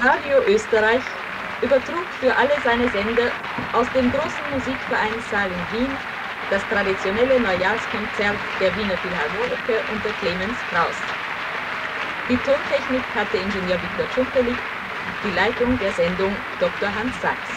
Radio Österreich übertrug für alle seine Sender aus dem großen Musikvereinssaal in Wien das traditionelle Neujahrskonzert der Wiener Philharmoniker unter Clemens Krauss. Die Tontechnik hatte Ingenieur Viktor Tschumpelik, die Leitung der Sendung Dr. Hans Sachs.